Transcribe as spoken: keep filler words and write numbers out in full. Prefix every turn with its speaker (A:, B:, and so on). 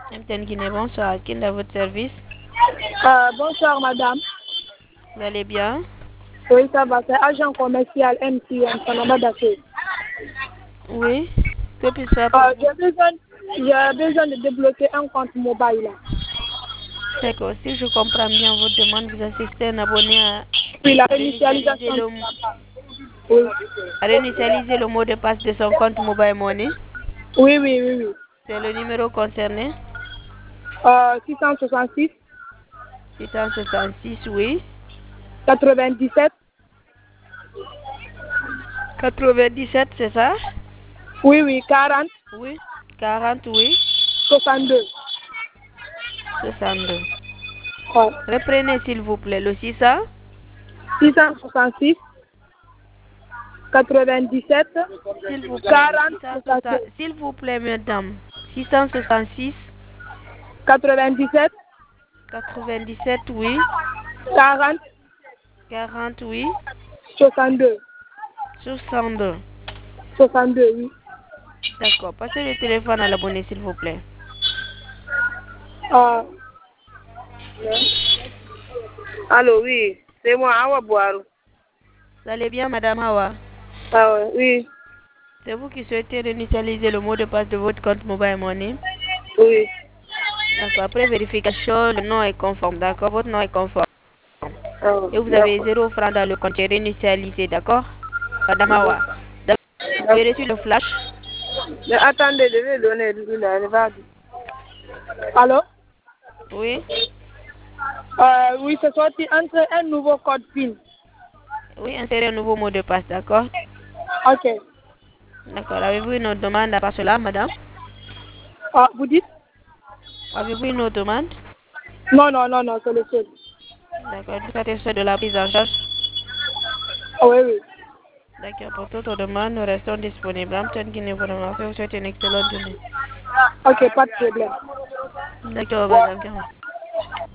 A: M T N Guinée, bonsoir. Qui est à votre service?
B: Euh, bonsoir, madame.
A: Vous allez bien?
B: Oui, ça va. C'est agent commercial M T N, Panama d'accueil.
A: Oui. Que puis-je faire pour
B: Euh,
A: vous?
B: j'ai besoin, j'ai besoin de débloquer un compte mobile. Là.
A: D'accord. Si je comprends bien votre demande, vous assistez un abonné à
B: Puis la
A: réinitialiser
B: réinitialisation.
A: le,
B: Oui.
A: à réinitialiser le mot de passe de son compte Mobile Money.
B: Oui, oui, oui, oui.
A: C'est le numéro concerné.
B: Euh, six cent soixante-six,
A: six cent soixante-six, oui.
B: quatre-vingt-dix-sept.
A: quatre-vingt-dix-sept, c'est ça?
B: Oui, oui, quarante,
A: Oui. quarante, oui.
B: soixante-deux.
A: soixante-deux.
B: Ouais.
A: Reprenez s'il vous plaît le six cents.
B: six cent soixante-six, quatre-vingt-dix-sept,
A: S'il vous plaît.
B: quarante,
A: six cent soixante.
B: soixante-deux.
A: S'il vous plaît, madame. six cent soixante-six.
B: quatre-vingt-dix-sept,
A: quatre-vingt-dix-sept, oui.
B: quarante,
A: quarante, oui.
B: soixante-deux.
A: soixante-deux.
B: soixante-deux, oui.
A: D'accord. Passez le téléphone à l'abonné, s'il vous plaît.
B: Euh, Allô, oui. C'est moi, Awa Boarou.
A: Vous allez bien, madame Hawa?
B: Ah ouais, oui.
A: C'est vous qui souhaitez réinitialiser le mot de passe de votre compte Mobile Money?
B: Oui.
A: D'accord. Après vérification, le nom est conforme. D'accord. Votre nom est conforme.
B: Ah,
A: Et vous avez
B: d'accord.
A: zéro franc dans le compte réinitialisé. D'accord, madame
B: Mhm.
A: Hawa? Vous avez reçu le flash?
B: Mais attendez, je vais donner le le vague. Allô?
A: Oui.
B: Euh, oui, c'est sorti entre un nouveau code PIN.
A: Oui, insérez un nouveau mot de passe. D'accord.
B: Ok.
A: D'accord. Avez-vous une autre demande à part cela, madame?
B: Ah, vous dites?
A: Avez-vous une autre demande?
B: Non, non, non, non, c'est le seul.
A: D'accord. Êtes-vous satisfait de la prise en charge?
B: Ah, oui, oui.
A: D'accord. Pour toute demande, nous restons disponibles. M T N Guinée, vous remercie. Vous souhaitez une excellente journée.
B: Ok, pas de problème.
A: D'accord, madame.